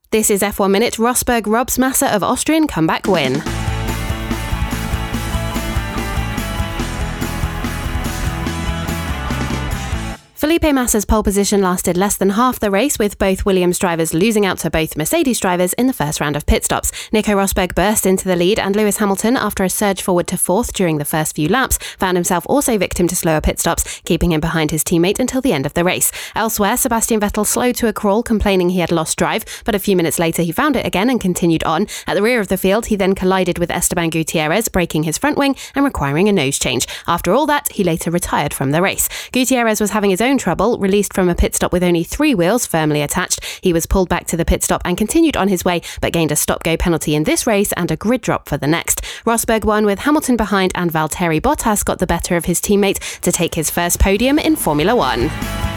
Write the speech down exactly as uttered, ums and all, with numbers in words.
This is F one Minute. Rosberg robs Massa of Austrian comeback win. Felipe Massa's pole position lasted less than half the race, with both Williams drivers losing out to both Mercedes drivers in the first round of pit stops. Nico Rosberg burst into the lead, and Lewis Hamilton, after a surge forward to fourth during the first few laps, found himself also victim to slower pit stops, keeping him behind his teammate until the end of the race. Elsewhere, Sebastian Vettel slowed to a crawl, complaining he had lost drive, but a few minutes later he found it again and continued on. At the rear of the field, he then collided with Esteban Gutierrez, breaking his front wing and requiring a nose change. After all that, he later retired from the race. Gutierrez was having his own trouble. Released from a pit stop with only three wheels firmly attached, he was pulled back to the pit stop and continued on his way, but gained a stop-go penalty in this race and a grid drop for the next. Rosberg won with Hamilton behind, and Valtteri Bottas got the better of his teammate to take his first podium in Formula One.